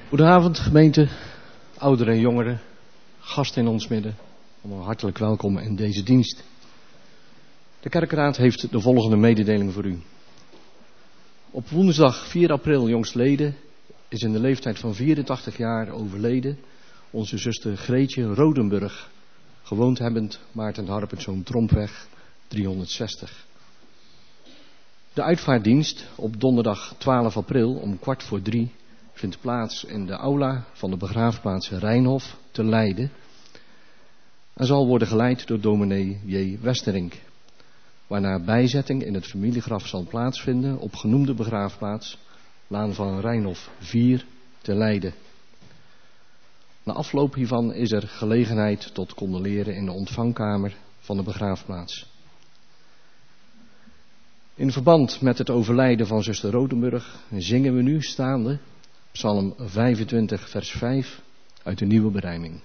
Goedenavond gemeente, ouderen en jongeren, gasten in ons midden. Allemaal hartelijk welkom in deze dienst. De kerkraad heeft de volgende mededeling voor u. Op woensdag 4 april jongstleden is in de leeftijd van 84 jaar overleden onze zuster Greetje Rodenburg, gewoond hebbend Maarten Harpertzoon Trompweg 360. De uitvaartdienst op donderdag 12 april om 2:15 vindt plaats in de aula van de begraafplaats Rijnhof te Leiden en zal worden geleid door dominee J. Westerink, waarna bijzetting in het familiegraf zal plaatsvinden op genoemde begraafplaats, Laan van Rijnhof 4 te Leiden. Na afloop hiervan is er gelegenheid tot condoleren in de ontvangkamer van de begraafplaats. In verband met het overlijden van zuster Rodenburg zingen we nu staande Psalm 25 vers 5 uit de Nieuwe Berijming.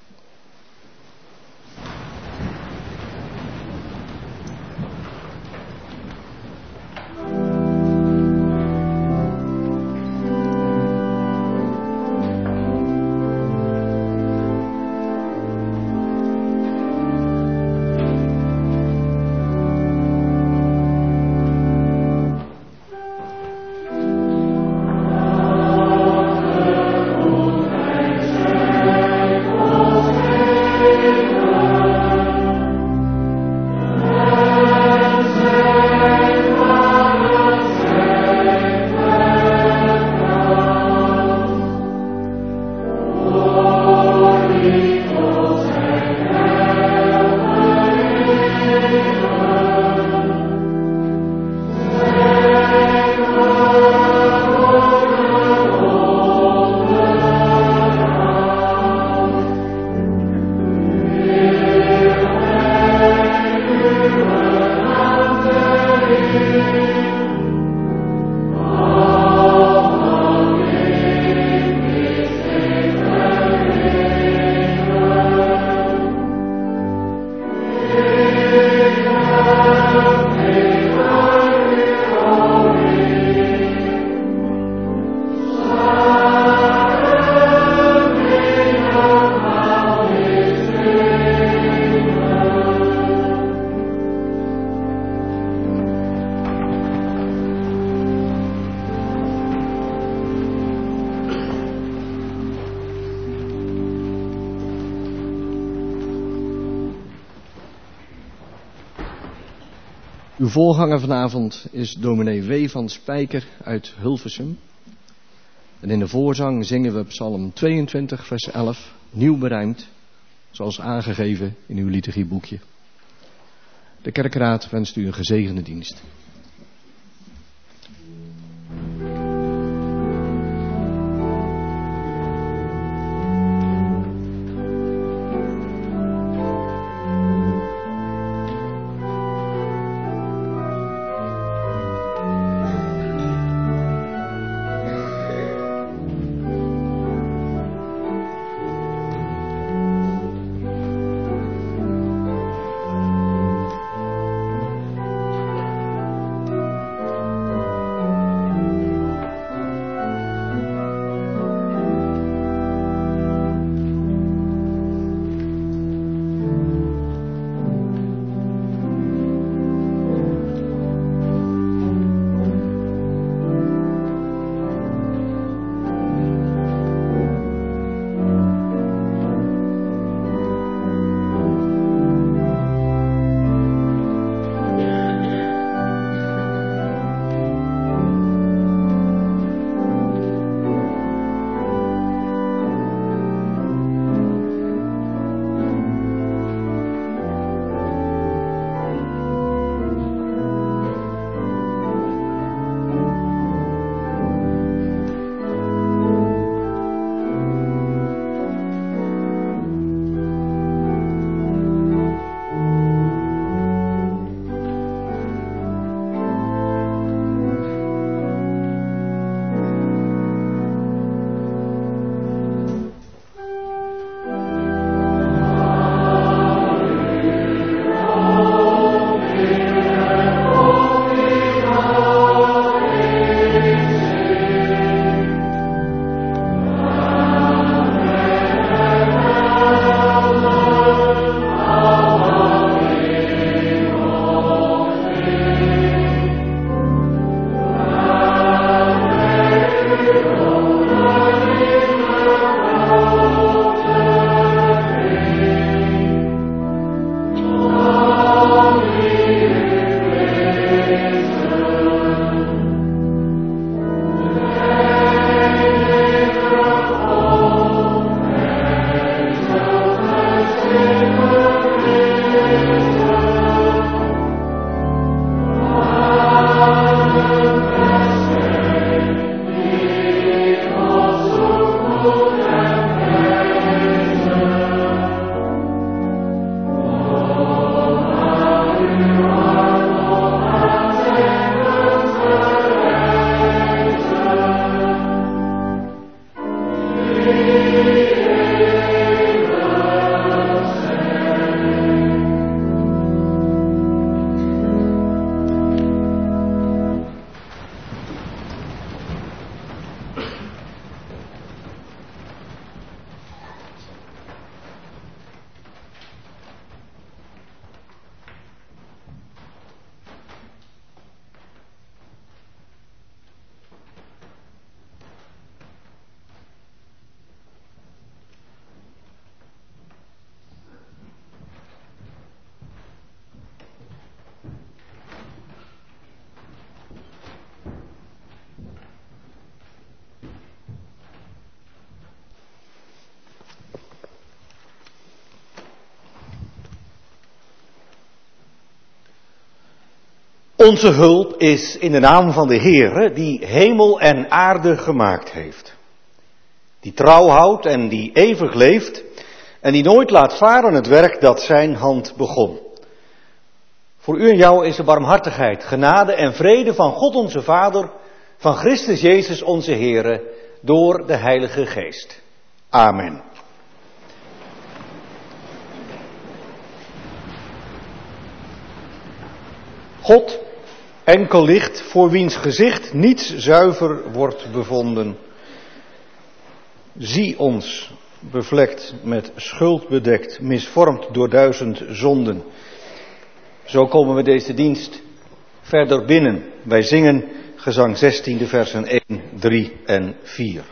Uw voorganger vanavond is dominee W. van Spijker uit Hilversum. En in de voorzang zingen we Psalm 22 vers 11, nieuw berijmd, zoals aangegeven in uw liturgieboekje. De kerkraad wenst u een gezegende dienst. Onze hulp is in de naam van de Heere, die hemel en aarde gemaakt heeft. Die trouw houdt en die eeuwig leeft en die nooit laat varen het werk dat zijn hand begon. Voor u en jou is de barmhartigheid, genade en vrede van God onze Vader, van Christus Jezus onze Heere, door de Heilige Geest. Amen. God, enkel licht, voor wiens gezicht niets zuiver wordt bevonden. Zie ons, bevlekt met schuld bedekt, misvormd door 1000 zonden. Zo komen we deze dienst verder binnen. Wij zingen gezang 16, de versen 1, 3 en 4.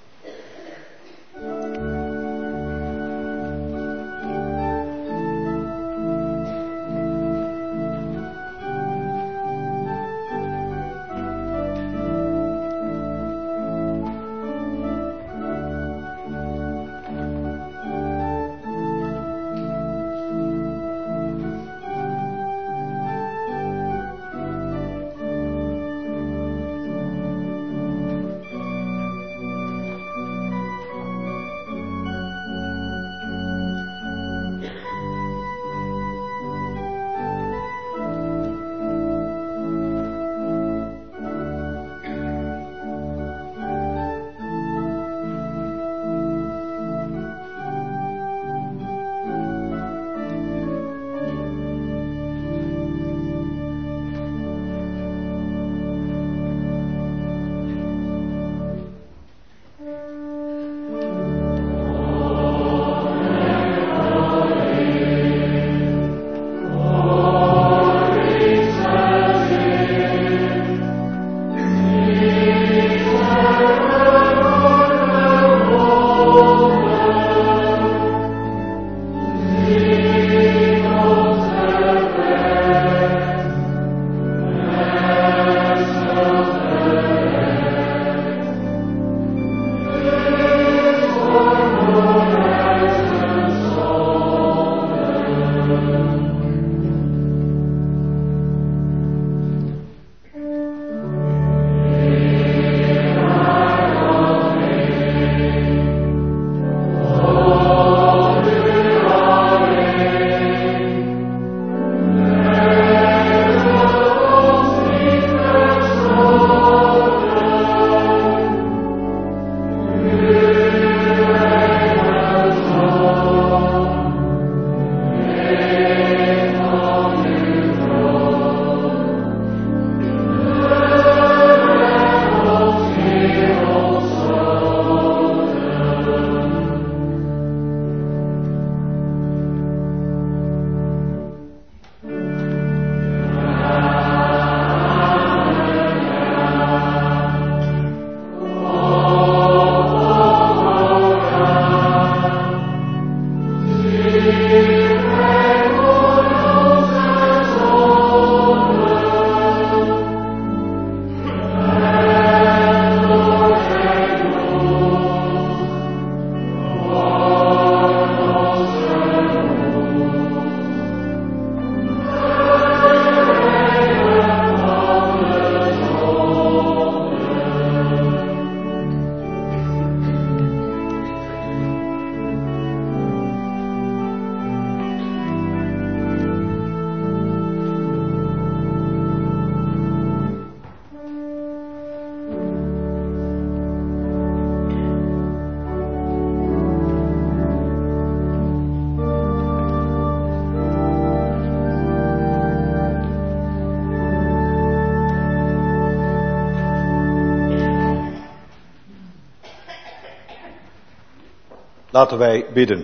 Laten wij bidden.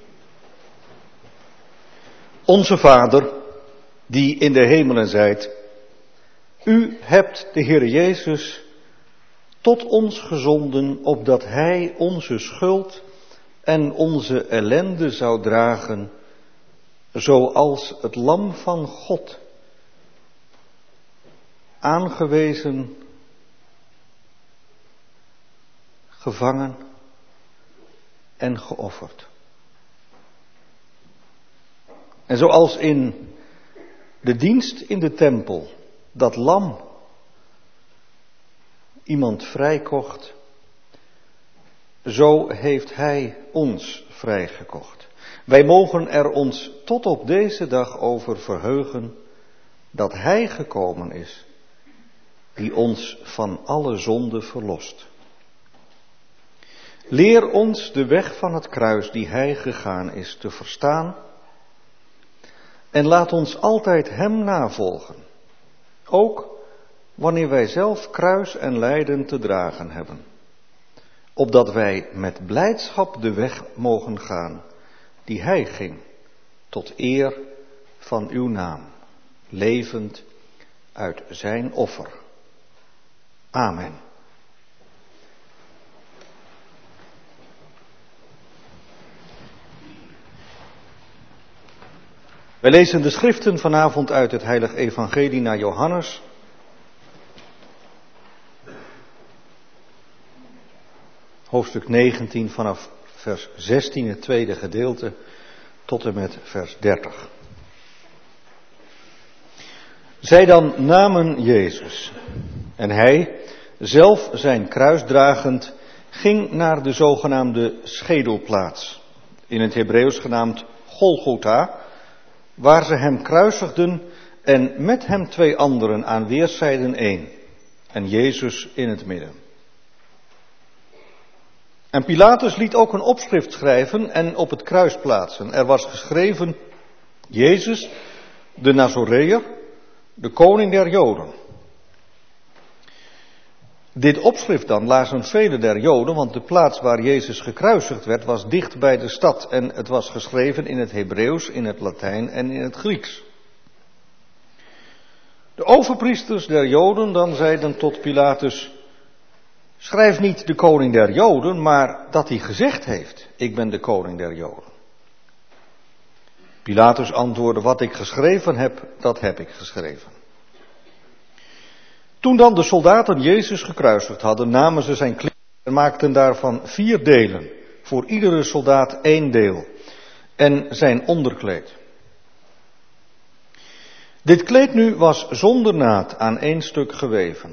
Onze Vader, die in de hemelen zijt, u hebt de Heer Jezus tot ons gezonden, opdat Hij onze schuld en onze ellende zou dragen, zoals het lam van God, aangewezen, gevangen en geofferd. En zoals in de dienst in de tempel dat lam iemand vrijkocht, zo heeft hij ons vrijgekocht. Wij mogen er ons tot op deze dag over verheugen dat hij gekomen is, die ons van alle zonde verlost. Leer ons de weg van het kruis die hij gegaan is te verstaan en laat ons altijd hem navolgen, ook wanneer wij zelf kruis en lijden te dragen hebben, opdat wij met blijdschap de weg mogen gaan die hij ging, tot eer van uw naam, levend uit zijn offer. Amen. Wij lezen de schriften vanavond uit het Heilig Evangelie naar Johannes. Hoofdstuk 19 vanaf vers 16, het tweede gedeelte, tot en met vers 30. Zij dan namen Jezus en hij, zelf zijn kruis dragend, ging naar de zogenaamde schedelplaats, in het Hebreeuws genaamd Golgotha, waar ze hem kruisigden en met hem 2 anderen aan weerszijden 1 en Jezus in het midden. En Pilatus liet ook een opschrift schrijven en op het kruis plaatsen. Er was geschreven: Jezus, de Nazoreër, de koning der Joden. Dit opschrift dan lazen velen der Joden, want de plaats waar Jezus gekruisigd werd was dicht bij de stad en het was geschreven in het Hebreeuws, in het Latijn en in het Grieks. De overpriesters der Joden dan zeiden tot Pilatus: schrijf niet de koning der Joden, maar dat hij gezegd heeft: ik ben de koning der Joden. Pilatus antwoordde: wat ik geschreven heb, dat heb ik geschreven. Toen dan de soldaten Jezus gekruisigd hadden, namen ze zijn kleren en maakten daarvan 4 delen, voor iedere soldaat 1 deel, en zijn onderkleed. Dit kleed nu was zonder naad aan 1 stuk geweven.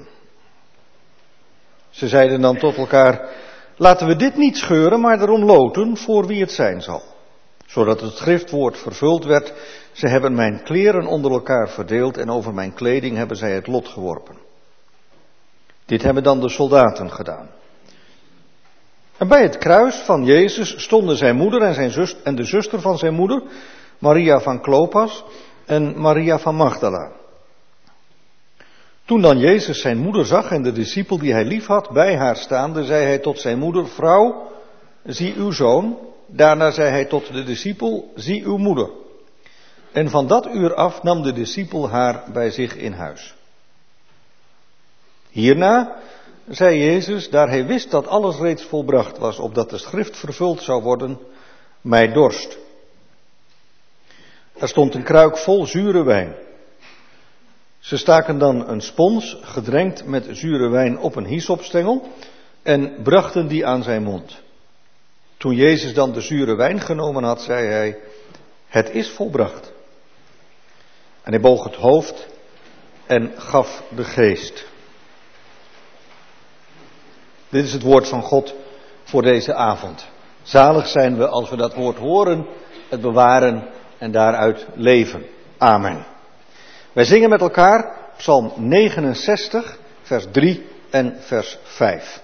Ze zeiden dan tot elkaar: laten we dit niet scheuren, maar erom loten voor wie het zijn zal. Zodat het schriftwoord vervuld werd: ze hebben mijn kleren onder elkaar verdeeld en over mijn kleding hebben zij het lot geworpen. Dit hebben dan de soldaten gedaan. En bij het kruis van Jezus stonden zijn moeder en zijn zus en de zuster van zijn moeder, Maria van Klopas en Maria van Magdala. Toen dan Jezus zijn moeder zag en de discipel die hij lief had bij haar staande, zei hij tot zijn moeder: vrouw, zie uw zoon. Daarna zei hij tot de discipel: zie uw moeder. En van dat uur af nam de discipel haar bij zich in huis. Hierna zei Jezus, daar hij wist dat alles reeds volbracht was, opdat de schrift vervuld zou worden: mij dorst. Er stond een kruik vol zure wijn. Ze staken dan een spons, gedrenkt met zure wijn, op een hyssopstengel en brachten die aan zijn mond. Toen Jezus dan de zure wijn genomen had, zei hij: het is volbracht. En hij boog het hoofd en gaf de geest. Dit is het woord van God voor deze avond. Zalig zijn we als we dat woord horen, het bewaren en daaruit leven. Amen. Wij zingen met elkaar Psalm 69, vers 3 en vers 5.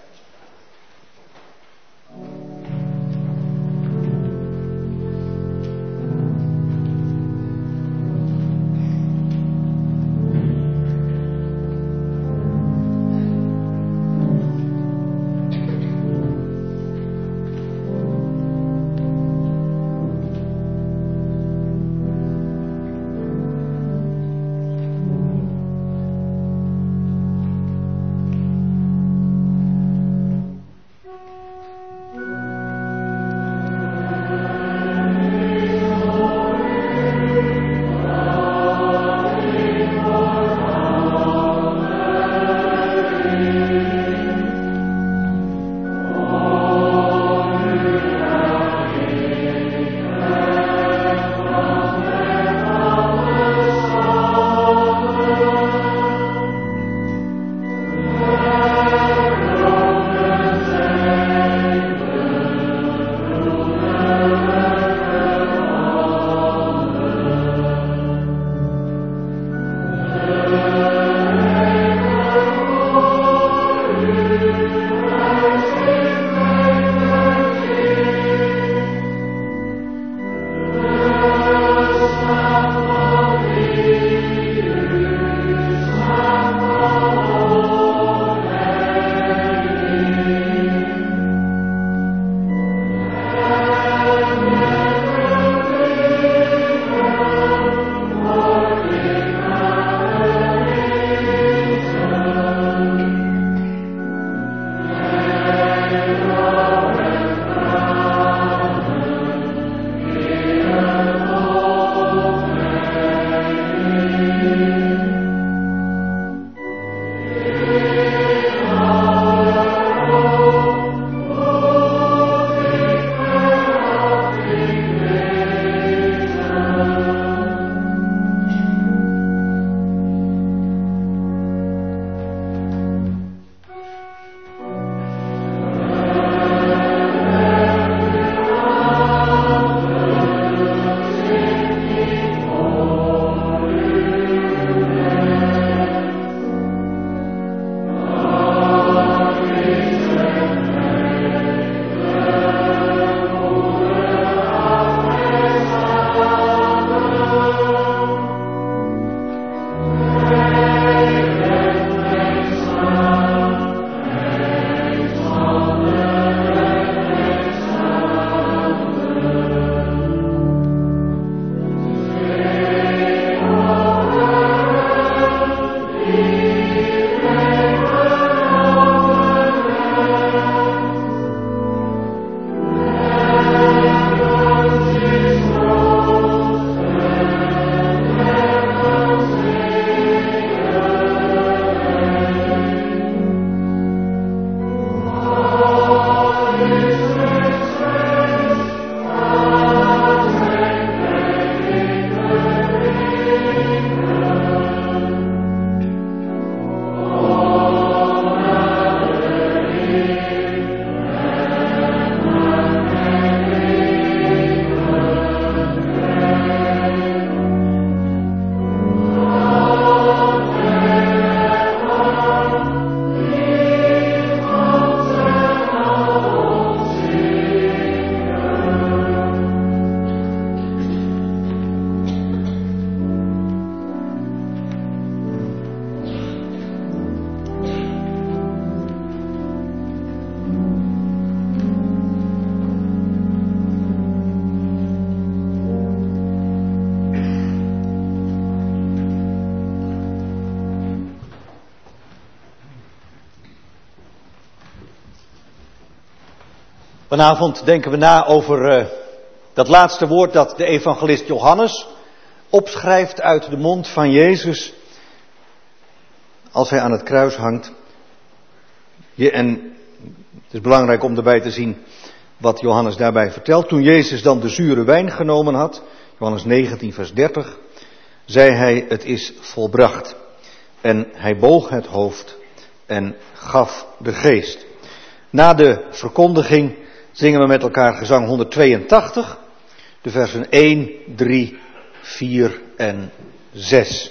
Vanavond denken we na over dat laatste woord dat de evangelist Johannes opschrijft uit de mond van Jezus als hij aan het kruis hangt. En het is belangrijk om erbij te zien wat Johannes daarbij vertelt. Toen Jezus dan de zure wijn genomen had, Johannes 19 vers 30, zei hij: het is volbracht. En hij boog het hoofd en gaf de geest. Na de verkondiging zingen we met elkaar gezang 182, de versen 1, 3, 4 en 6.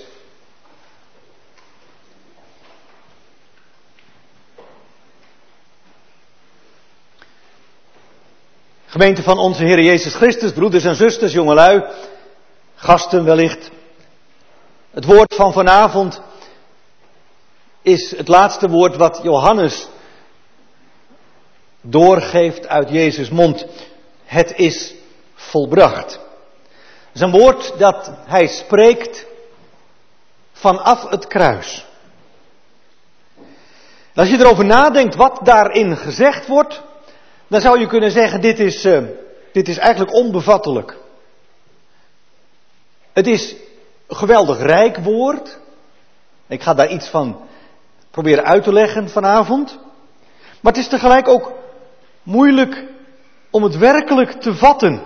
Gemeente van onze Heer Jezus Christus, broeders en zusters, jongelui, gasten wellicht. Het woord van vanavond is het laatste woord wat Johannes doorgeeft uit Jezus' mond. Het is volbracht. Het is een woord dat hij spreekt vanaf het kruis. En als je erover nadenkt wat daarin gezegd wordt, dan zou je kunnen zeggen, dit is eigenlijk onbevattelijk. Het is een geweldig rijk woord. Ik ga daar iets van proberen uit te leggen vanavond. Maar het is tegelijk ook moeilijk om het werkelijk te vatten.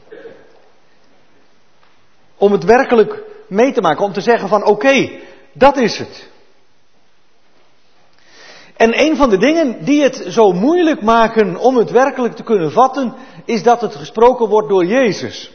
Om het werkelijk mee te maken. Om te zeggen van oké, dat is het. En een van de dingen die het zo moeilijk maken om het werkelijk te kunnen vatten, is dat het gesproken wordt door Jezus.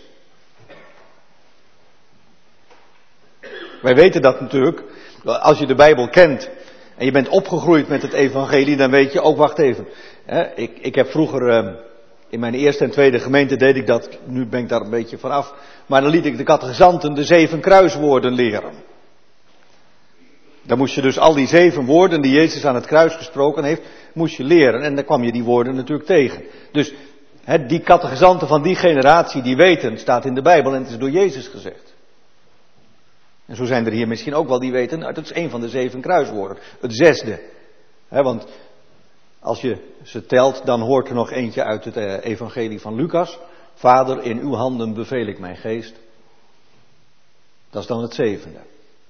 Wij weten dat natuurlijk. Als je de Bijbel kent en je bent opgegroeid met het evangelie, dan weet je ook, wacht even. Ik heb vroeger in mijn eerste en tweede gemeente deed ik dat, nu ben ik daar een beetje vanaf. Maar dan liet ik de catechizanten de 7 kruiswoorden leren. Dan moest je dus al die 7 woorden die Jezus aan het kruis gesproken heeft, moest je leren. En dan kwam je die woorden natuurlijk tegen. Dus die catechizanten van die generatie, die weten, het staat in de Bijbel en het is door Jezus gezegd. En zo zijn er hier misschien ook wel die weten, het is een van de 7 kruiswoorden. Het 6e. Want als je ze telt, dan hoort er nog eentje uit het evangelie van Lucas. Vader, in uw handen beveel ik mijn geest. Dat is dan het 7e.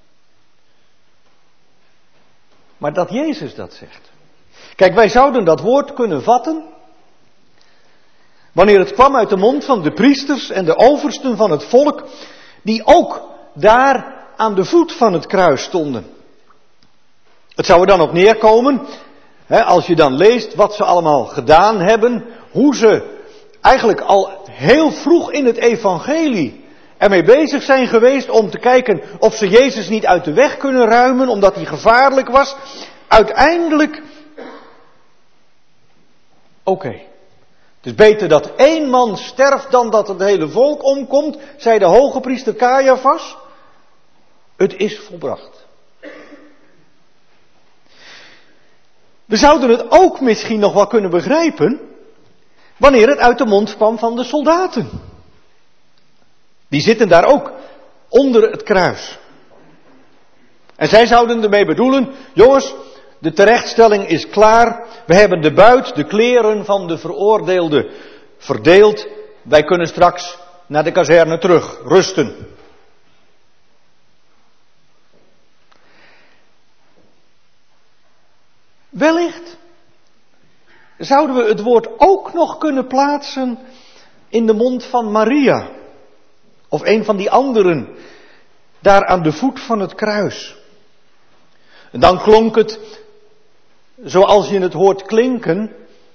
Maar dat Jezus dat zegt. Kijk, wij zouden dat woord kunnen vatten wanneer het kwam uit de mond van de priesters en de oversten van het volk, die ook daar aan de voet van het kruis stonden. Het zou er dan op neerkomen, als je dan leest wat ze allemaal gedaan hebben, hoe ze eigenlijk al heel vroeg in het evangelie ermee bezig zijn geweest om te kijken of ze Jezus niet uit de weg kunnen ruimen, omdat hij gevaarlijk was. Uiteindelijk, oké. Het is beter dat 1 man sterft dan dat het hele volk omkomt, zei de hoge priester Caiaphas. Het is volbracht. We zouden het ook misschien nog wel kunnen begrijpen wanneer het uit de mond kwam van de soldaten. Die zitten daar ook onder het kruis. En zij zouden ermee bedoelen, jongens, de terechtstelling is klaar. We hebben de buit, de kleren van de veroordeelde verdeeld. Wij kunnen straks naar de kazerne terug, rusten. Wellicht zouden we het woord ook nog kunnen plaatsen in de mond van Maria. Of een van die anderen, daar aan de voet van het kruis. En dan klonk het, zoals je het hoort klinken,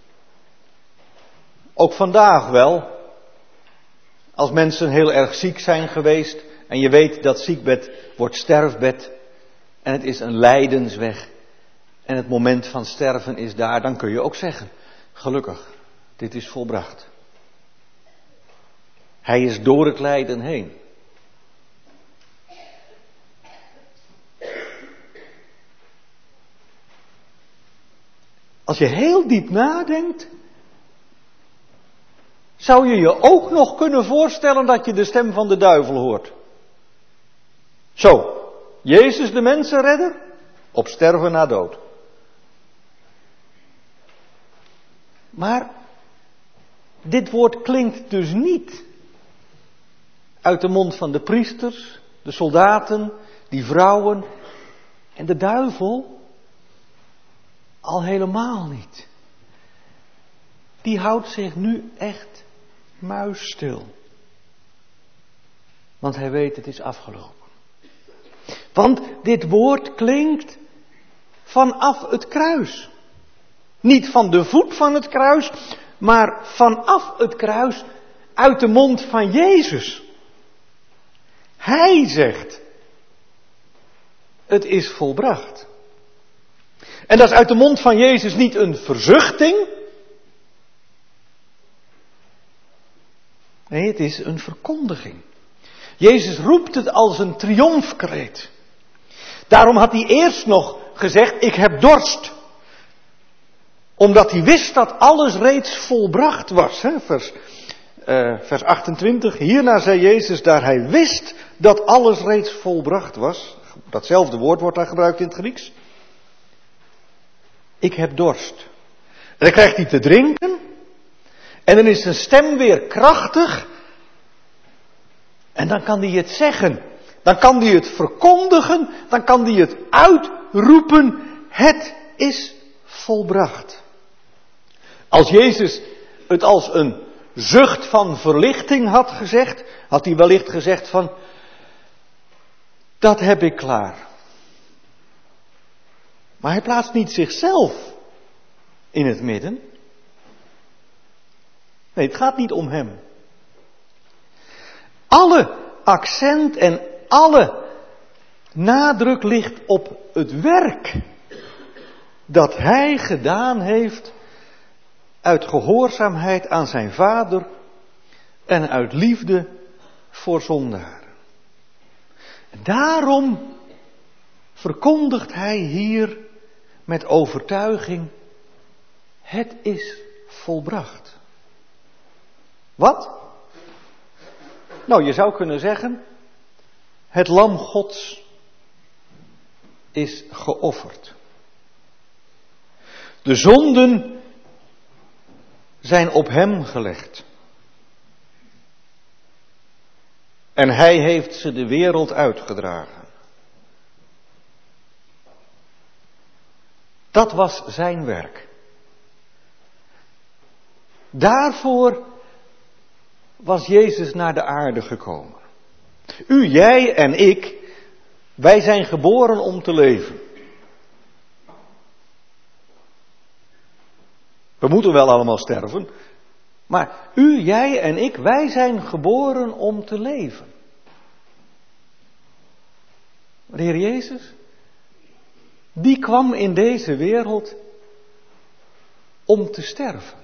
ook vandaag wel, als mensen heel erg ziek zijn geweest, en je weet dat ziekbed wordt sterfbed, en het is een lijdensweg, en het moment van sterven is daar, dan kun je ook zeggen, gelukkig, dit is volbracht. Hij is door het lijden heen. Als je heel diep nadenkt, zou je je ook nog kunnen voorstellen dat je de stem van de duivel hoort. Zo, Jezus de mensenredder, op sterven na dood. Maar dit woord klinkt dus niet uit de mond van de priesters, de soldaten, die vrouwen en de duivel. Al helemaal niet. Die houdt zich nu echt muisstil. Want hij weet het is afgelopen. Want dit woord klinkt vanaf het kruis. Niet van de voet van het kruis, maar vanaf het kruis uit de mond van Jezus. Hij zegt, het is volbracht. En dat is uit de mond van Jezus niet een verzuchting. Nee, het is een verkondiging. Jezus roept het als een triomfkreet. Daarom had hij eerst nog gezegd, ik heb dorst. Omdat hij wist dat alles reeds volbracht was. Hè? Vers 28, hierna zei Jezus, daar hij wist dat alles reeds volbracht was. Datzelfde woord wordt daar gebruikt in het Grieks. Ik heb dorst. En dan krijgt hij te drinken. En dan is zijn stem weer krachtig. En dan kan hij het zeggen. Dan kan hij het verkondigen. Dan kan hij het uitroepen. Het is volbracht. Als Jezus het als een zucht van verlichting had gezegd, had hij wellicht gezegd van, dat heb ik klaar. Maar hij plaatst niet zichzelf in het midden. Nee, het gaat niet om hem. Alle accent en alle nadruk ligt op het werk dat hij gedaan heeft uit gehoorzaamheid aan zijn Vader en uit liefde voor zondaren. Daarom verkondigt hij hier met overtuiging, het is volbracht. Wat? Nou, je zou kunnen zeggen, het lam Gods is geofferd. De zonden zijn op hem gelegd. En hij heeft ze de wereld uitgedragen. Dat was zijn werk. Daarvoor was Jezus naar de aarde gekomen. U, jij en ik, wij zijn geboren om te leven. We moeten wel allemaal sterven. Maar u, jij en ik, wij zijn geboren om te leven. Maar de Heer Jezus, die kwam in deze wereld om te sterven.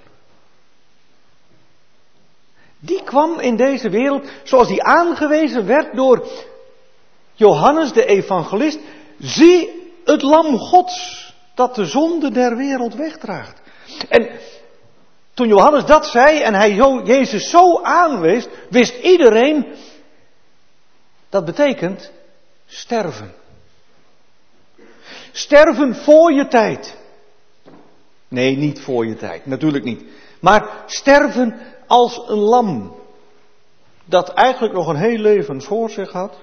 Die kwam in deze wereld, zoals die aangewezen werd door Johannes de evangelist. Zie het lam Gods, dat de zonde der wereld wegdraagt. En toen Johannes dat zei en hij Jezus zo aanwees, wist iedereen, dat betekent sterven. Sterven voor je tijd. Nee, niet voor je tijd, natuurlijk niet. Maar sterven als een lam, dat eigenlijk nog een heel leven voor zich had.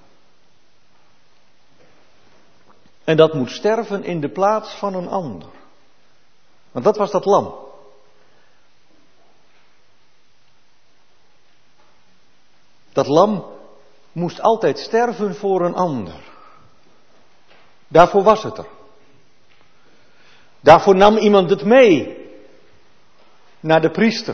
En dat moet sterven in de plaats van een ander. Want dat was dat lam. Dat lam moest altijd sterven voor een ander. Daarvoor was het er. Daarvoor nam iemand het mee naar de priester.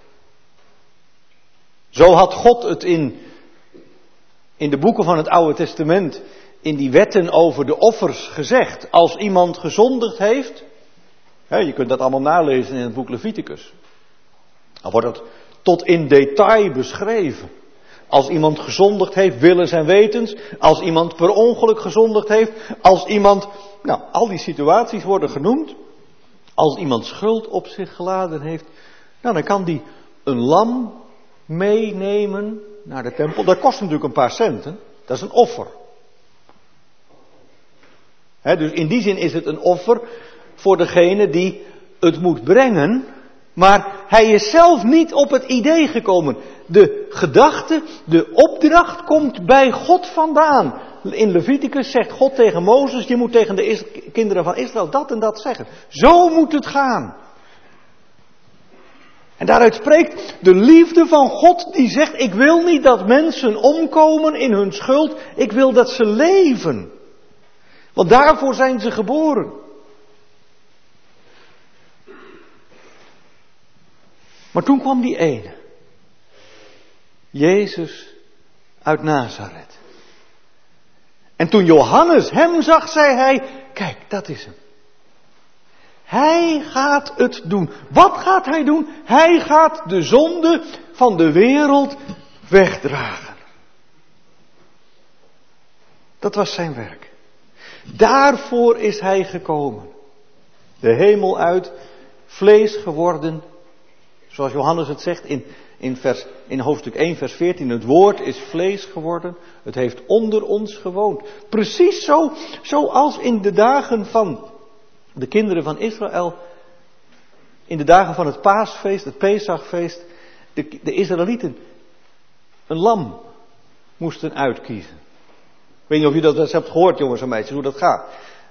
Zo had God het in de boeken van het Oude Testament, in die wetten over de offers gezegd. Als iemand gezondigd heeft, je kunt dat allemaal nalezen in het boek Leviticus. Dan wordt het tot in detail beschreven. Als iemand gezondigd heeft, willens en wetens. Als iemand per ongeluk gezondigd heeft. Als iemand, al die situaties worden genoemd. Als iemand schuld op zich geladen heeft. Dan kan die een lam meenemen naar de tempel. Dat kost natuurlijk een paar centen. Dat is een offer. Dus in die zin is het een offer voor degene die het moet brengen Maar hij is zelf niet op het idee gekomen. De gedachte, de opdracht komt bij God vandaan. In Leviticus zegt God tegen Mozes, je moet tegen de kinderen van Israël dat en dat zeggen. Zo moet het gaan. En daaruit spreekt de liefde van God die zegt, ik wil niet dat mensen omkomen in hun schuld. Ik wil dat ze leven. Want daarvoor zijn ze geboren. Maar toen kwam die ene. Jezus uit Nazareth. En toen Johannes hem zag, zei hij, kijk, dat is hem. Hij gaat het doen. Wat gaat hij doen? Hij gaat de zonde van de wereld wegdragen. Dat was zijn werk. Daarvoor is hij gekomen. De hemel uit, vlees geworden. Zoals Johannes het zegt in hoofdstuk 1 vers 14. Het woord is vlees geworden. Het heeft onder ons gewoond. Precies zoals in de dagen van de kinderen van Israël. In de dagen van het paasfeest, het Pesachfeest. De Israëlieten een lam moesten uitkiezen. Ik weet niet of je dat eens hebt gehoord, jongens en meisjes, hoe dat gaat.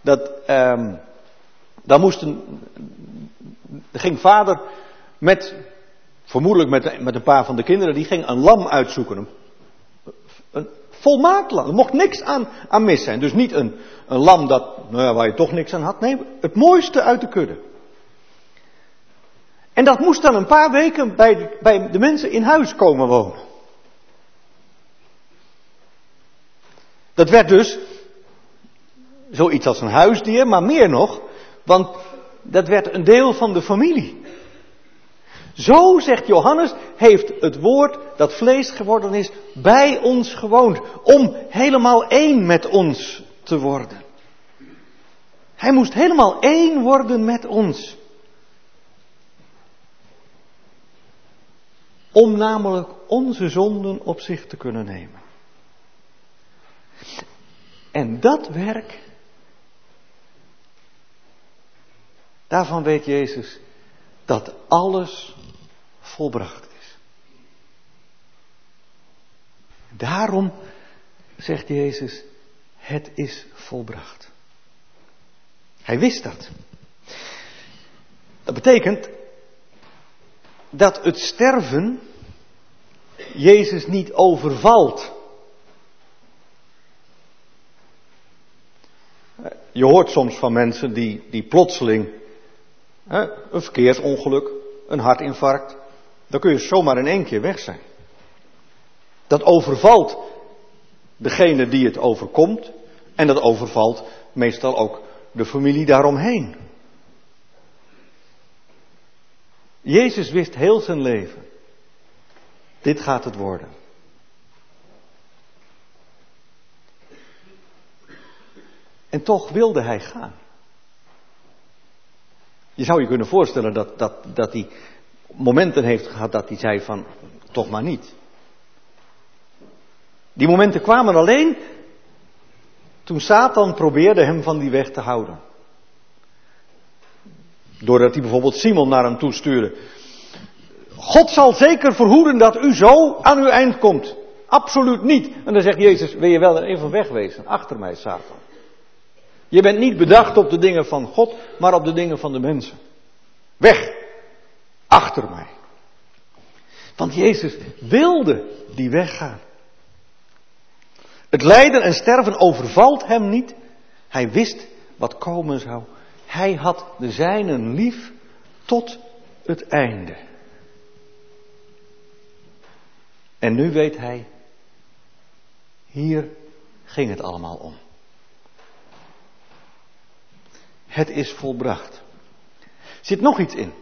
Dan ging vader vermoedelijk met een paar van de kinderen, die ging een lam uitzoeken. Een volmaakt lam. Er mocht niks aan mis zijn. Dus niet een lam waar je toch niks aan had. Nee, het mooiste uit de kudde. En dat moest dan een paar weken bij de mensen in huis komen wonen. Dat werd dus zoiets als een huisdier, maar meer nog, want dat werd een deel van de familie. Zo, zegt Johannes, heeft het woord dat vlees geworden is bij ons gewoond, om helemaal één met ons te worden. Hij moest helemaal één worden met ons. Om namelijk onze zonden op zich te kunnen nemen. En dat werk, daarvan weet Jezus dat alles volbracht is. Daarom zegt Jezus, het is volbracht. Hij wist dat. Dat betekent dat het sterven Jezus niet overvalt. Je hoort soms van mensen die plotseling een verkeersongeluk, een hartinfarct, dan kun je zomaar in één keer weg zijn. Dat overvalt degene die het overkomt en dat overvalt meestal ook de familie daaromheen. Jezus wist heel zijn leven, dit gaat het worden. En toch wilde hij gaan. Je zou je kunnen voorstellen dat hij momenten heeft gehad dat hij zei van, toch maar niet. Die momenten kwamen alleen toen Satan probeerde hem van die weg te houden. Doordat hij bijvoorbeeld Simon naar hem toe stuurde. God zal zeker verhoeden dat u zo aan uw eind komt. Absoluut niet. En dan zegt Jezus, wil je wel even wegwezen, achter mij Satan. Je bent niet bedacht op de dingen van God, maar op de dingen van de mensen. Weg. Achter mij. Want Jezus wilde die weg gaan. Het lijden en sterven overvalt hem niet. Hij wist wat komen zou. Hij had de zijnen lief tot het einde. En nu weet hij, hier ging het allemaal om. Het is volbracht. Er zit nog iets in.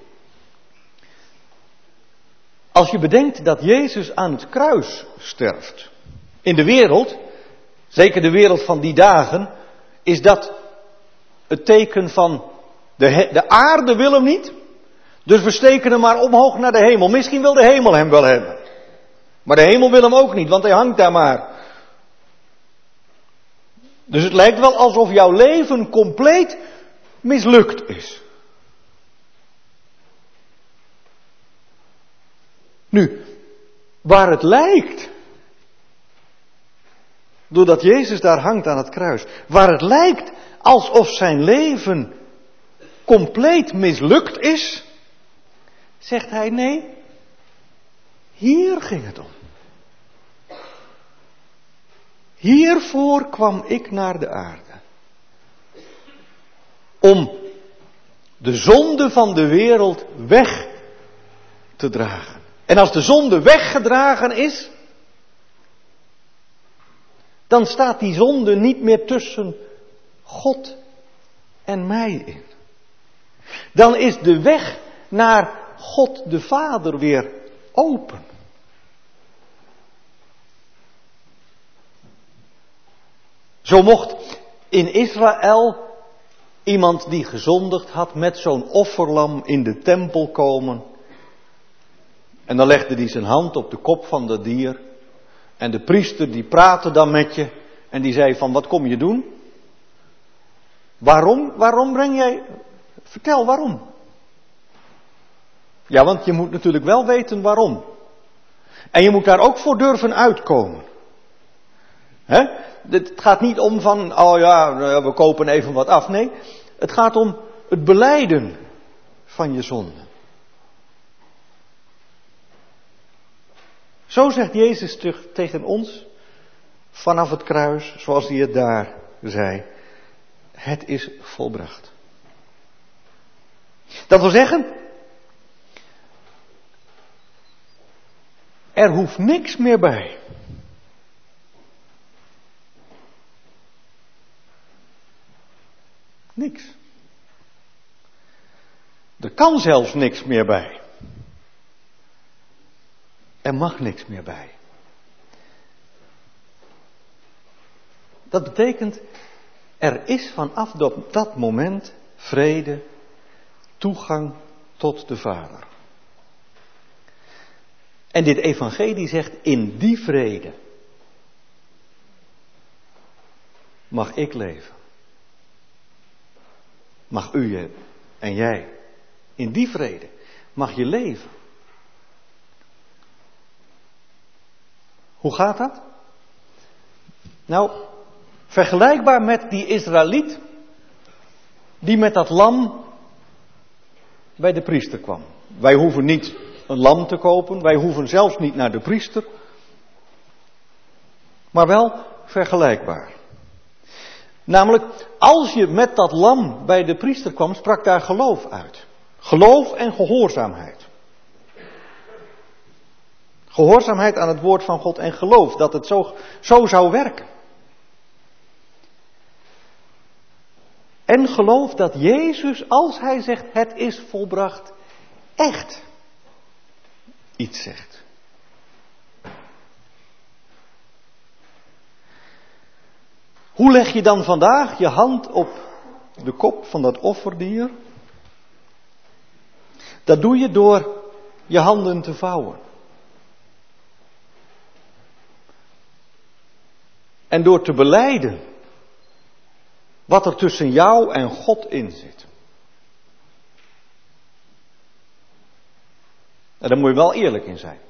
Als je bedenkt dat Jezus aan het kruis sterft. In de wereld, zeker de wereld van die dagen, is dat het teken van de aarde wil hem niet. Dus we steken hem maar omhoog naar de hemel. Misschien wil de hemel hem wel hebben. Maar de hemel wil hem ook niet, want hij hangt daar maar. Dus het lijkt wel alsof jouw leven compleet mislukt is. Nu, waar het lijkt, doordat Jezus daar hangt aan het kruis, waar het lijkt alsof zijn leven compleet mislukt is, zegt hij nee, hier ging het om. Hiervoor kwam ik naar de aarde. Om de zonde van de wereld weg te dragen. En als de zonde weggedragen is, dan staat die zonde niet meer tussen God en mij in. Dan is de weg naar God de Vader weer open. Zo mocht in Israël iemand die gezondigd had met zo'n offerlam in de tempel komen. En dan legde hij zijn hand op de kop van dat dier. En de priester die praatte dan met je. En die zei van, wat kom je doen? Waarom breng jij... Vertel waarom. Ja, want je moet natuurlijk wel weten waarom. En je moet daar ook voor durven uitkomen. Het gaat niet om van, oh ja, we kopen even wat af. Nee, het gaat om het belijden van je zonde. Zo zegt Jezus tegen ons, vanaf het kruis, zoals hij het daar zei. Het is volbracht. Dat wil zeggen, er hoeft niks meer bij. Niks. Er kan zelfs niks meer bij. Er mag niks meer bij. Dat betekent, er is vanaf dat moment vrede, toegang tot de Vader. En dit evangelie zegt, in die vrede mag ik leven. Mag u en jij. In die vrede mag je leven. Hoe gaat dat? Nou, vergelijkbaar met die Israëliet die met dat lam bij de priester kwam. Wij hoeven niet een lam te kopen, wij hoeven zelfs niet naar de priester, maar wel vergelijkbaar. Namelijk, als je met dat lam bij de priester kwam, sprak daar geloof uit. Geloof en gehoorzaamheid. Gehoorzaamheid aan het woord van God en geloof dat het zo zou werken. En geloof dat Jezus, als hij zegt het is volbracht, echt iets zegt. Hoe leg je dan vandaag je hand op de kop van dat offerdier? Dat doe je door je handen te vouwen. En door te belijden wat er tussen jou en God in zit. En daar moet je wel eerlijk in zijn.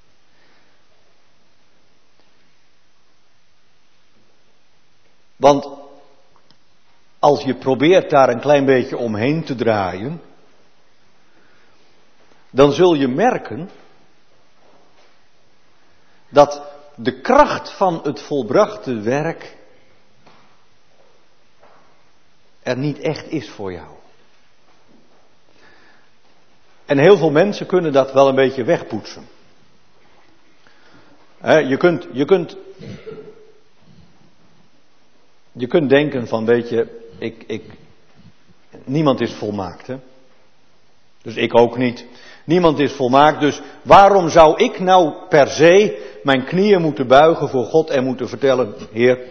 Want als je probeert daar een klein beetje omheen te draaien, dan zul je merken dat de kracht van het volbrachte werk er niet echt is voor jou. En heel veel mensen kunnen dat wel een beetje wegpoetsen. Je kunt denken van, weet je, niemand is volmaakt, hè? Dus ik ook niet. Niemand is volmaakt, dus waarom zou ik nou per se mijn knieën moeten buigen voor God en moeten vertellen, Heer,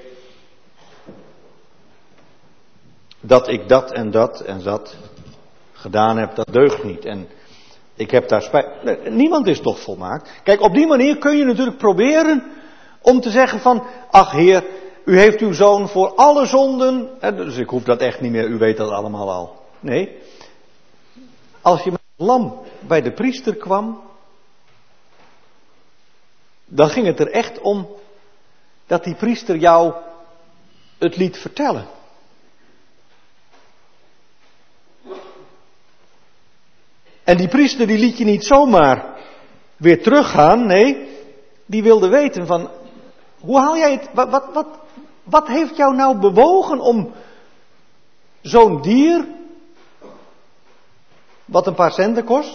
dat ik dat en dat en dat gedaan heb, dat deugt niet. En ik heb daar spijt. Nee, niemand is toch volmaakt. Kijk, op die manier kun je natuurlijk proberen om te zeggen van, ach Heer, u heeft uw zoon voor alle zonden, dus ik hoef dat echt niet meer, u weet dat allemaal al. Nee, als je met het lam bij de priester kwam, Dan ging het er echt om dat die priester jou het liet vertellen. En die priester die liet je niet zomaar weer teruggaan. Nee, die wilde weten van, hoe haal jij het, wat heeft jou nou bewogen om zo'n dier, wat een paar centen kost,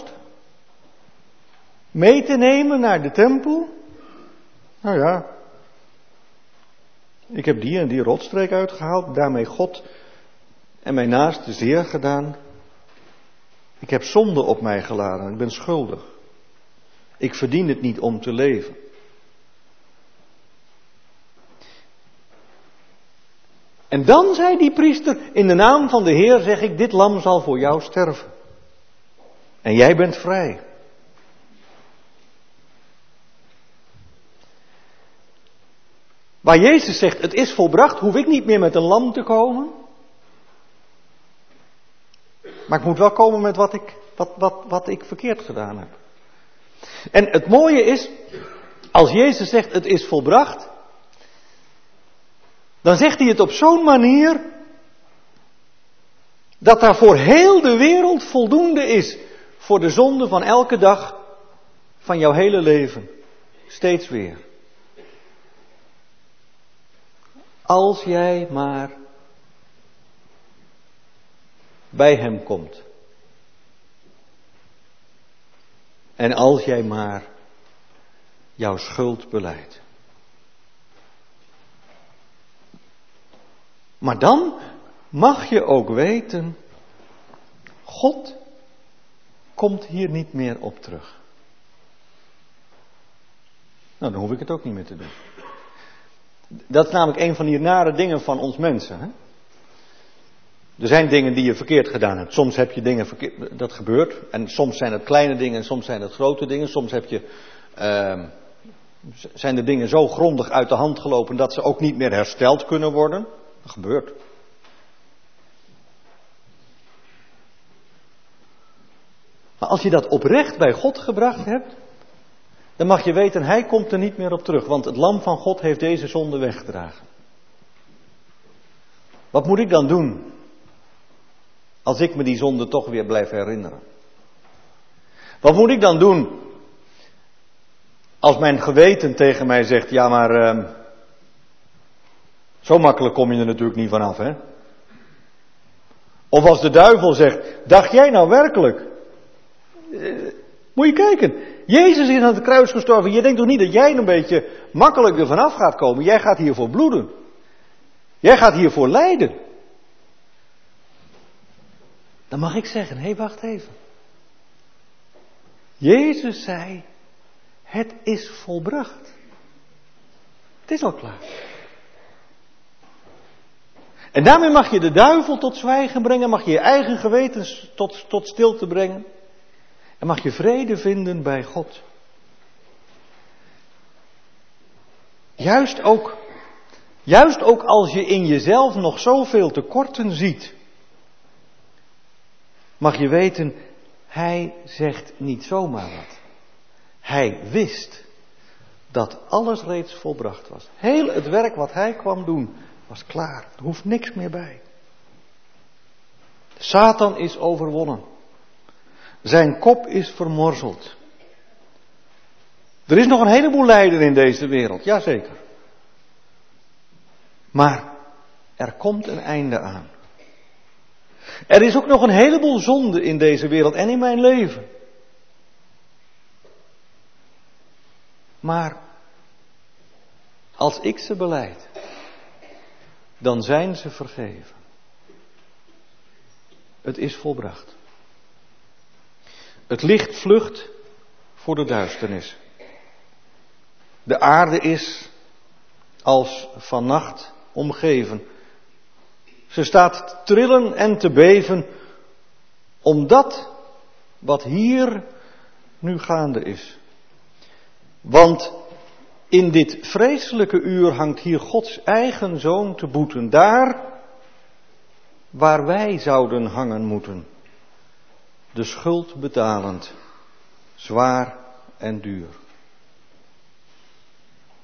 mee te nemen naar de tempel? Nou ja, ik heb die en die rotstreek uitgehaald, daarmee God en mijn naaste zeer gedaan. Ik heb zonde op mij geladen, ik ben schuldig. Ik verdien het niet om te leven. En dan zei die priester, in de naam van de Heer zeg ik, dit lam zal voor jou sterven. En jij bent vrij. Waar Jezus zegt, het is volbracht, hoef ik niet meer met een lam te komen. Maar ik moet wel komen met wat ik verkeerd gedaan heb. En het mooie is, als Jezus zegt, het is volbracht, dan zegt hij het op zo'n manier, dat daar voor heel de wereld voldoende is voor de zonde van elke dag van jouw hele leven. Steeds weer. Als jij maar bij hem komt. En als jij maar jouw schuld belijdt. Maar dan mag je ook weten, God komt hier niet meer op terug. Nou, dan hoef ik het ook niet meer te doen. Dat is namelijk een van die nare dingen van ons mensen. Hè? Er zijn dingen die je verkeerd gedaan hebt. Soms heb je dingen verkeerd, dat gebeurt. En soms zijn het kleine dingen en soms zijn het grote dingen. Soms zijn de dingen zo grondig uit de hand gelopen dat ze ook niet meer hersteld kunnen worden. Dat gebeurt. Maar als je dat oprecht bij God gebracht hebt, dan mag je weten, hij komt er niet meer op terug. Want het lam van God heeft deze zonde weggedragen. Wat moet ik dan doen? Als ik me die zonde toch weer blijf herinneren. Wat moet ik dan doen? Als mijn geweten tegen mij zegt, ja maar zo makkelijk kom je er natuurlijk niet vanaf, hè? Of als de duivel zegt, dacht jij nou werkelijk? Moet je kijken. Jezus is aan het kruis gestorven. Je denkt toch niet dat jij een beetje makkelijk er vanaf gaat komen? Jij gaat hiervoor bloeden. Jij gaat hiervoor lijden. Dan mag ik zeggen, hé, wacht even. Jezus zei, het is volbracht. Het is al klaar. En daarmee mag je de duivel tot zwijgen brengen, mag je je eigen geweten tot stilte brengen. En mag je vrede vinden bij God. Juist ook als je in jezelf nog zoveel tekorten ziet. Mag je weten, hij zegt niet zomaar wat. Hij wist dat alles reeds volbracht was. Heel het werk wat hij kwam doen was klaar. Er hoeft niks meer bij. Satan is overwonnen. Zijn kop is vermorzeld. Er is nog een heleboel lijden in deze wereld, jazeker. Maar er komt een einde aan. Er is ook nog een heleboel zonde in deze wereld en in mijn leven. Maar als ik ze belijd, dan zijn ze vergeven. Het is volbracht. Het licht vlucht voor de duisternis. De aarde is als van nacht omgeven. Ze staat te trillen en te beven om dat wat hier nu gaande is. Want in dit vreselijke uur hangt hier Gods eigen zoon te boeten. Daar waar wij zouden hangen moeten. De schuld betalend. Zwaar en duur.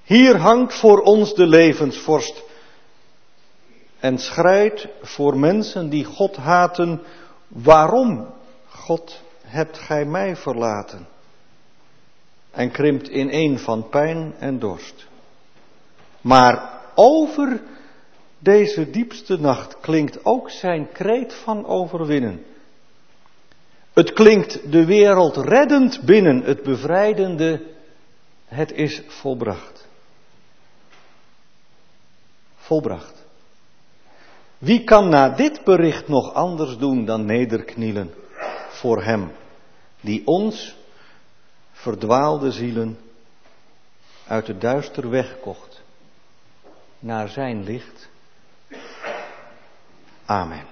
Hier hangt voor ons de levensvorst en schreit voor mensen die God haten, waarom, God, hebt gij mij verlaten? En krimpt ineen van pijn en dorst. Maar over deze diepste nacht klinkt ook zijn kreet van overwinnen. Het klinkt de wereld reddend binnen, het bevrijdende, het is volbracht. Volbracht. Wie kan na dit bericht nog anders doen dan nederknielen voor hem, die ons, verdwaalde zielen, uit de duister wegkocht naar zijn licht. Amen.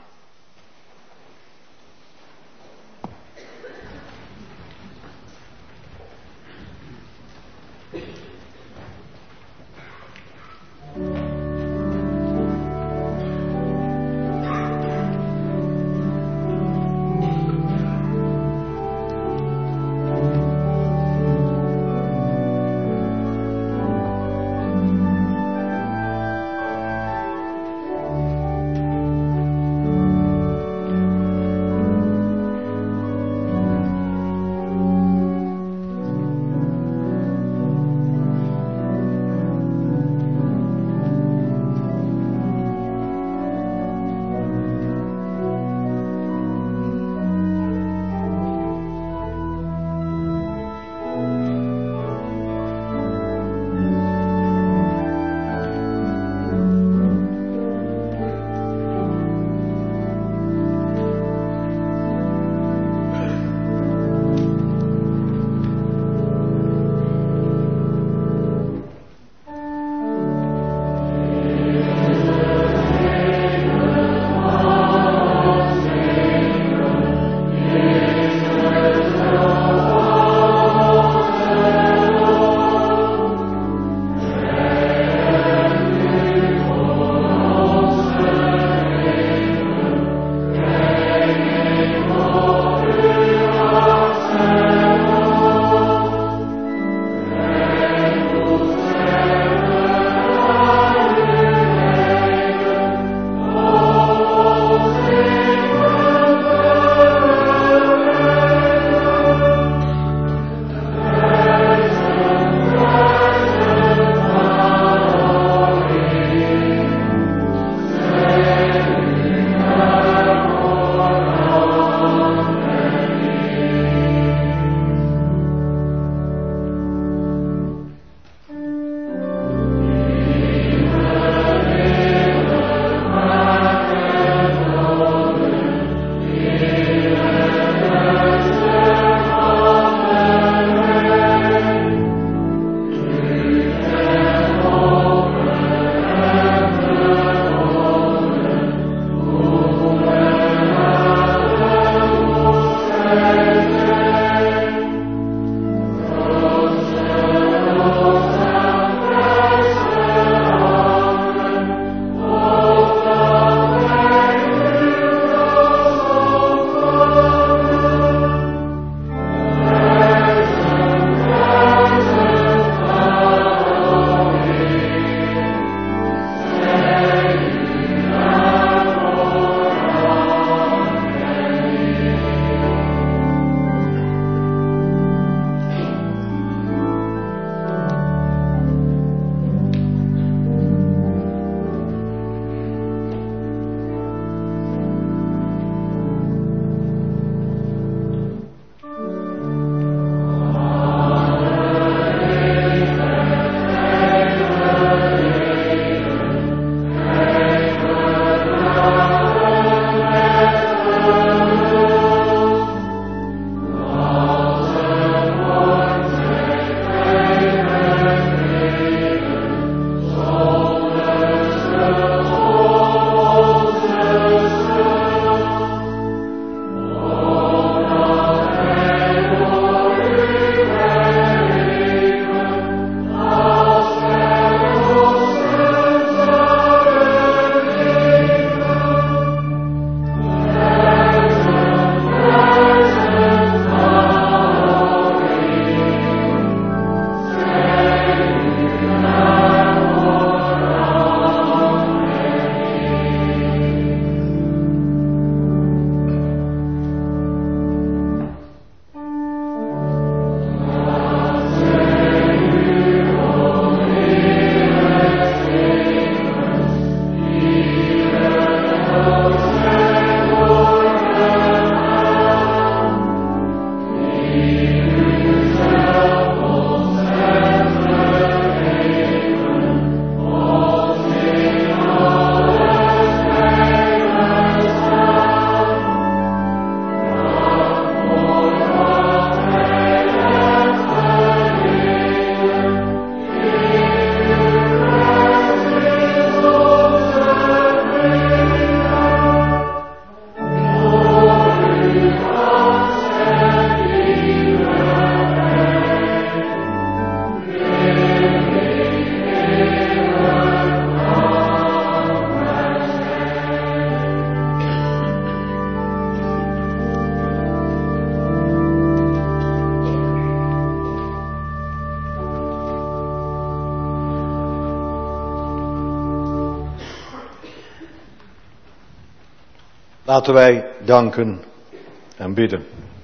Laten wij danken en bidden.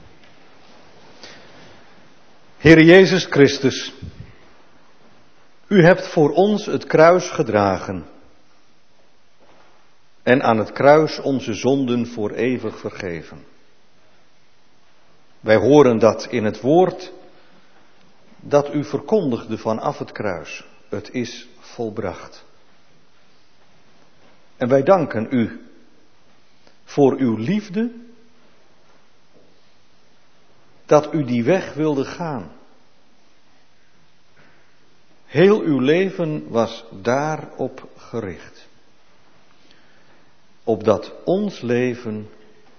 Heere Jezus Christus, u hebt voor ons het kruis gedragen en aan het kruis onze zonden voor eeuwig vergeven. Wij horen dat in het woord dat u verkondigde vanaf het kruis. Het is volbracht. En wij danken u voor uw liefde, dat u die weg wilde gaan. Heel uw leven was daarop gericht. Opdat ons leven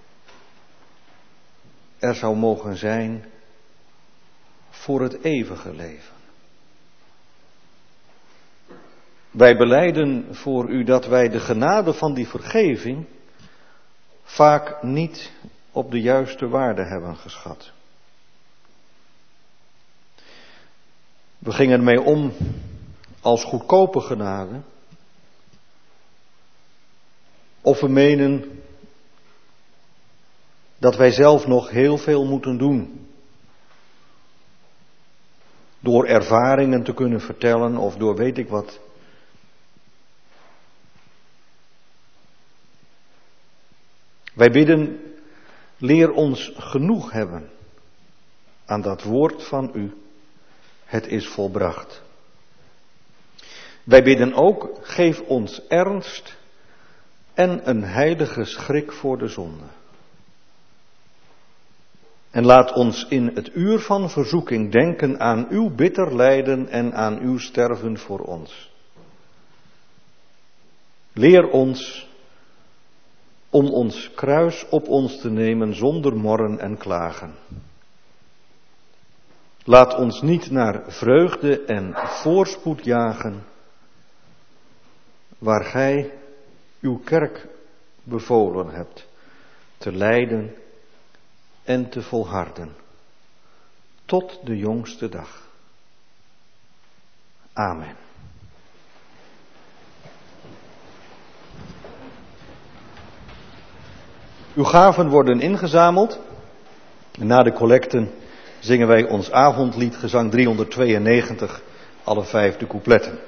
er zou mogen zijn voor het eeuwige leven. Wij belijden voor u dat wij de genade van die vergeving vaak niet op de juiste waarde hebben geschat. We gingen ermee om als goedkope genade, of we menen dat wij zelf nog heel veel moeten doen. Door ervaringen te kunnen vertellen of door weet ik wat. Wij bidden, leer ons genoeg hebben aan dat woord van u. Het is volbracht. Wij bidden ook, geef ons ernst en een heilige schrik voor de zonde. En laat ons in het uur van verzoeking denken aan uw bitter lijden en aan uw sterven voor ons. Leer ons om ons kruis op ons te nemen zonder morren en klagen. Laat ons niet naar vreugde en voorspoed jagen, waar gij uw kerk bevolen hebt, te lijden en te volharden, tot de jongste dag. Amen. Uw gaven worden ingezameld. Na de collecten zingen wij ons avondlied, gezang 392, alle 5 de coupletten.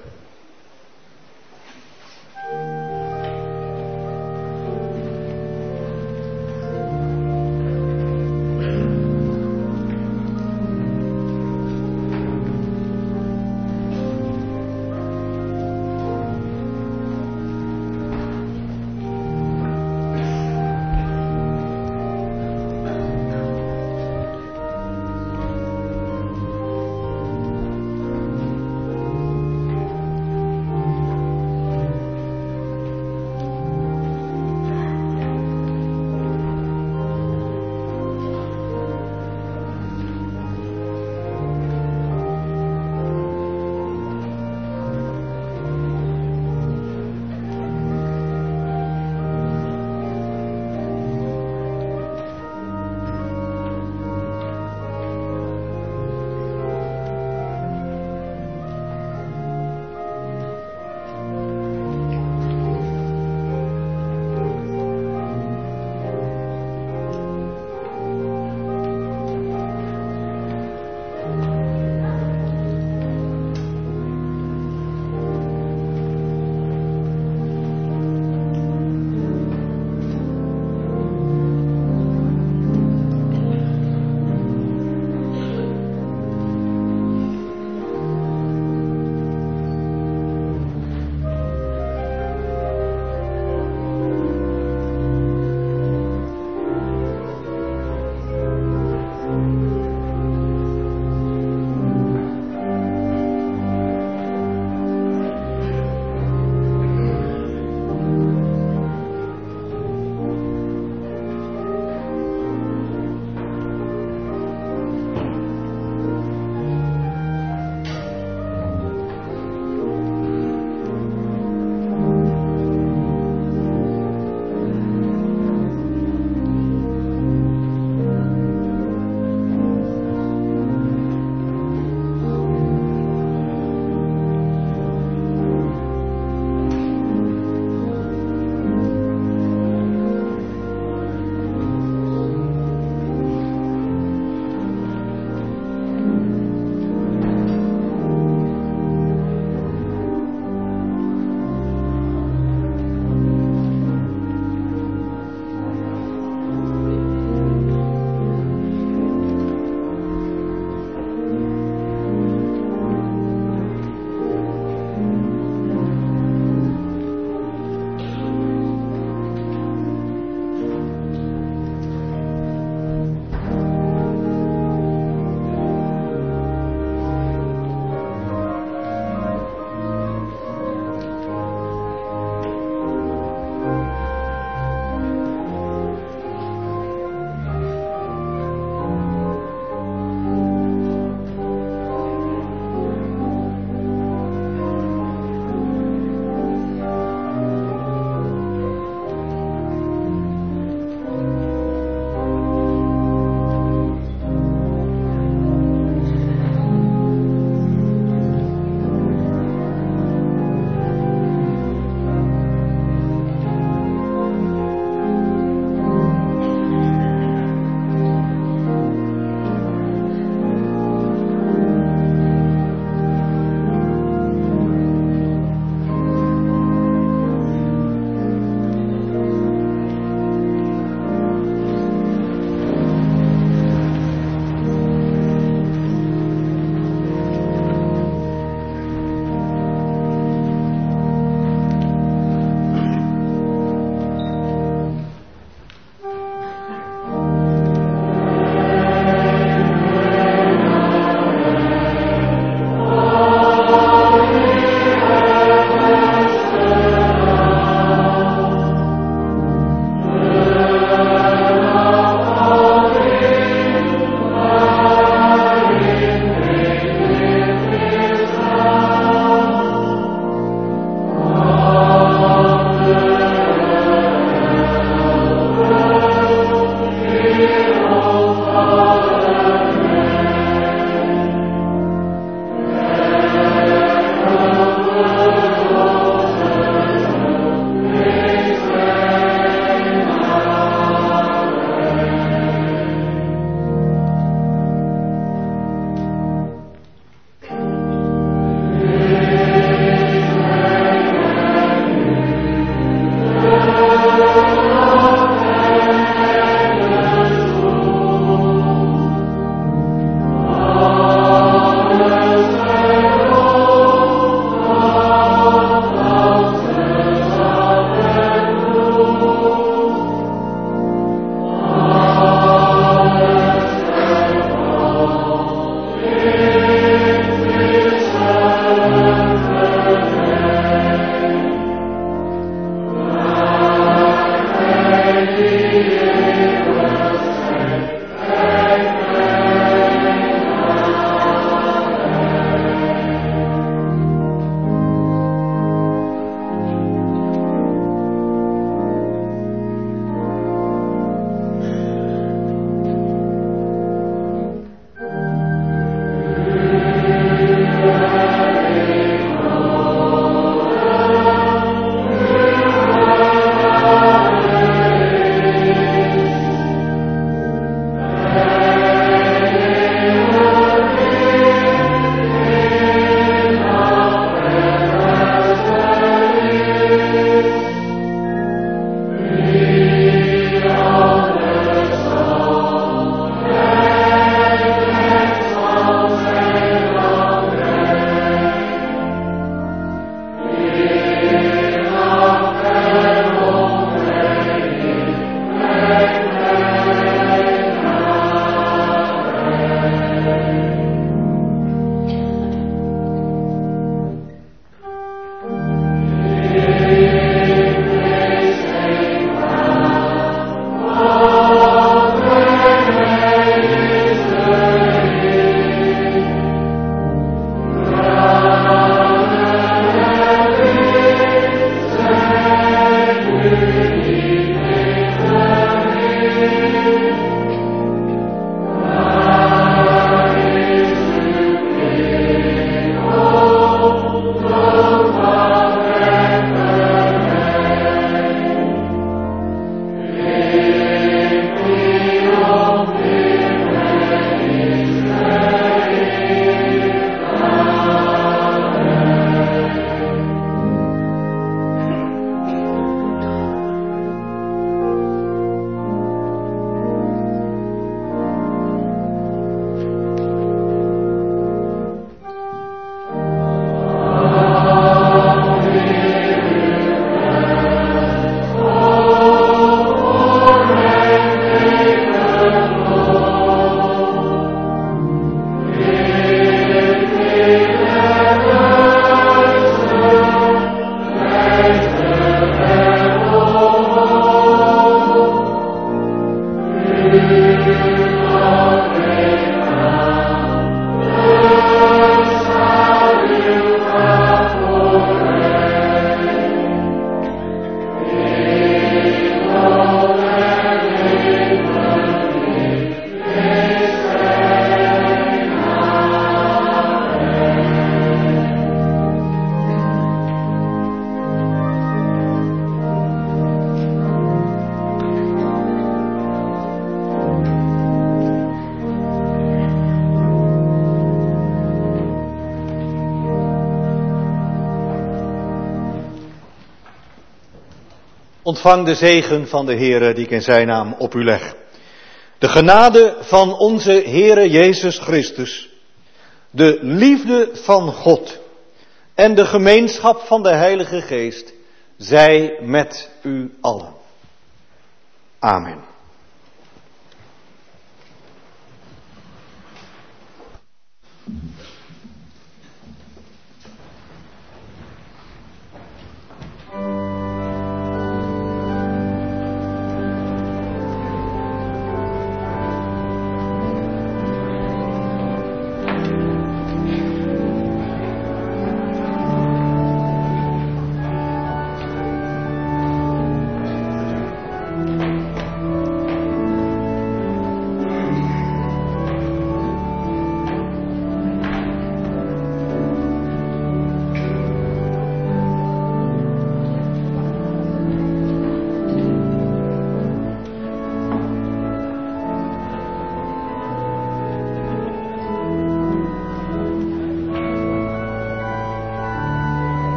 Ontvang de zegen van de Heere die ik in zijn naam op u leg. De genade van onze Heere Jezus Christus, de liefde van God en de gemeenschap van de Heilige Geest zij met u allen. Amen.